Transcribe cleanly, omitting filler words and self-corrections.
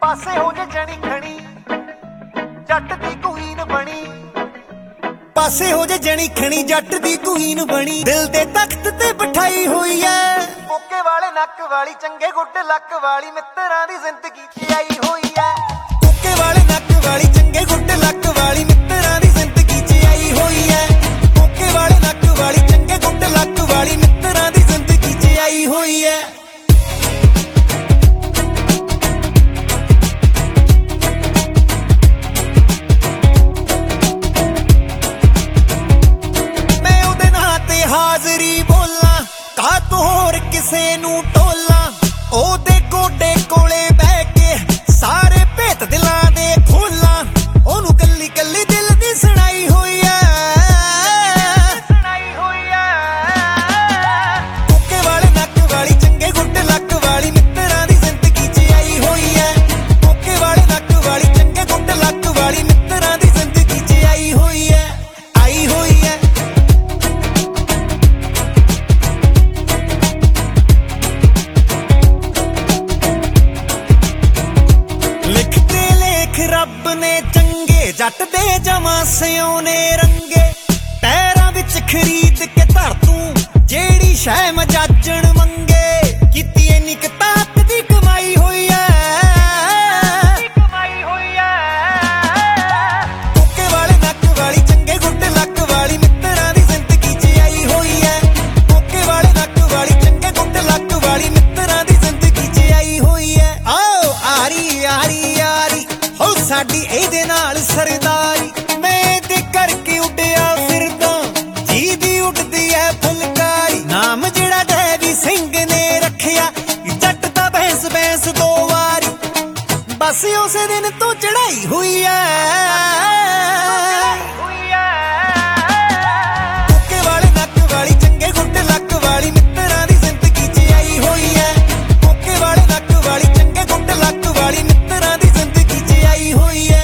ਪਾਸੇ ਹੋ ਜੇ ਜਣੀ ਖਣੀ ਜੱਟ ਦੀ ਕੁਈਨ ਬਣੀ ਪਾਸੇ ਹੋ ਜੇ ਜਣੀ ਖਣੀ ਜੱਟ ਦੀ ਕੁਈਨ ਬਣੀ ਦਿਲ ਦੇ ਤਖਤ ਤੇ ਬਿਠਾਈ ਹੋਈ ਐ ਕੋਕੇ ਵਾਲੇ ਨੱਕ ਵਾਲੀ ਚੰਗੇ ਗੁੱਡ ਲੱਕ ਵਾਲੀ ਮਿੱਤਰਾਂ ਦੀ ਜ਼ਿੰਦਗੀ 'ਚ ਆਈ ਹੋਈ ਐ ਕੋਕੇ ਵਾਲੇ ਨੱਕ ਵਾਲੀ ਚੰਗੇ ਗੁੱਡ ਲੱਕ ਵਾਲੀ ਮਿੱਤਰਾਂ ਦੀ ਜ਼ਿੰਦਗੀ 'ਚ ਆਈ ਹੋਈ ਐ ਕੋਕੇ ਵਾਲੇ ਨੱਕ ਵਾਲੀ ਚੰਗੇ ਗੁੱਡ ਲੱਕ ਵਾਲੀ ਮਿੱਤਰਾਂ ਦੀ ਜ਼ਿੰਦਗੀ 'ਚ ਆਈ ਹੋਈ ਐ ਹਾਜ਼ਰੀ ਬੋਲਾਂ ਕਾ ਤੂੰ ਹੋਰ ਕਿਸੇ ਨੂੰ ਟੋਲਾਂ ਉਹਦੇ ਗੋਡੇ ਕੋਲੇ ਬਹਿ ਕੇ ਸਾਰੇ ਭੇਤ ਦਿਲਾਂ ਦੇ ਖੋਲਾਂ ਉਹਨੂੰ ਕੱਲੀ ਕੱਲੀ ਦਿਲ ਦੀ ਸੁਣਾਈ ਹੋਈ ਐ ਕੋਕੇ ਵਾਲੇ ਨੱਕ ਵਾਲੀ ਚੰਗੇ ਗੁੱਡ ਲੱਕ ਵਾਲੀ ਮਿੱਤਰਾਂ ਦੀ ਜ਼ਿੰਦਗੀ 'ਚ ਆਈ ਹੋਈ ਐ ਕੋਕੇ ਵਾਲੇ ਨੱਕ ਵਾਲੀ ਚੰਗੇ ਗੁੱਡ ਲੱਕ ਵਾਲੀ ਮਿੱਤਰਾਂ ਦੀ ਜ਼ਿੰਦਗੀ 'ਚ ਆਈ ਹੋਈ ਐ ਆਈ ਹੋਈ ਐ ਰੱਬ ਨੇ ਚੰਗੇ ਜੱਟ ਦੇ ਜਮਾਂ ਸਿਉਨੇ ਰੰਗੇ ਪੈਰਾਂ ਵਿੱਚ ਖਰੀਦ ਕੇ ਧਰ ਤੂੰ ਜਿਹੜੀ ਸ਼ੈ ਮਜਾਜਣ ਮੰਗੇ ਕੀਤੀ ਇੰਨੀ ਕਿਤਾਬ ਦੀ ਕਮਾਈ ਹੋਈ ਐ ਕੋਕੇ ਵਾਲੇ ਨੱਕ ਵਾਲੀ ਚੰਗੇ ਗੁੱਡ ਲੱਕ ਵਾਲੀ ਮਿੱਤਰਾਂ ਦੀ ਜ਼ਿੰਦਗੀ 'ਚ ਆਈ ਹੋਈ ਐ ਕੋਕੇ ਵਾਲੇ ਨੱਕ ਵਾਲੀ ਚੰਗੇ ਗੁੱਡ ਲੱਕ ਵਾਲੀ ਮਿੱਤਰਾਂ ਦੀ ਜ਼ਿੰਦਗੀ 'ਚ ਆਈ ਹੋਈ ਐ ਆਓ ਆਰੀ ਆਰੀ ਆਰੀ ਹੋ ਸਾਡੀ ਇਹਦੇ ਨਾਲ ਸਰਦਾਰੀ ਮੈਂ ਤੇ ਕਰਕੇ ਉੱਡਿਆ ਫਿਰਦਾ ਜਿਹਦੀ ਉੱਡਦੀ ਐ ਫੁਲਕਾਰੀ ਨਾਮ ਜਿਹੜਾ ਦੇਵੀ ਸਿੰਘ ਨੇ ਰੱਖਿਆ ਜੱਟ ਦਾ ਬੈਂਸ ਬੈਂਸ 2 ਵਾਰੀ ਬਸ ਉਸੇ ਦਿਨ ਤੋਂ ਚੜਾਈ ਹੋਈ ਐ ਕੋਕੇ ਵਾਲੇ ਨੱਕ ਵਾਲੀ ਚੰਗੇ ਗੁੱਡ ਲੱਕ ਵਾਲੀ ਮਿੱਤਰਾਂ ਦੀ ਜ਼ਿੰਦਗੀ 'ਚ ਆਈ ਹੋਈ ਐ ਕੋਕੇ ਵਾਲੇ ਨੱਕ ਵਾਲੀ ਚੰਗੇ ਗੁੱਡ ਲੱਕ ਵਾਲੀ ਮਿੱਤਰਾਂ ਦੀ ਜ਼ਿੰਦਗੀ 'ਚ ਆਈ ਹੋਈ ਐ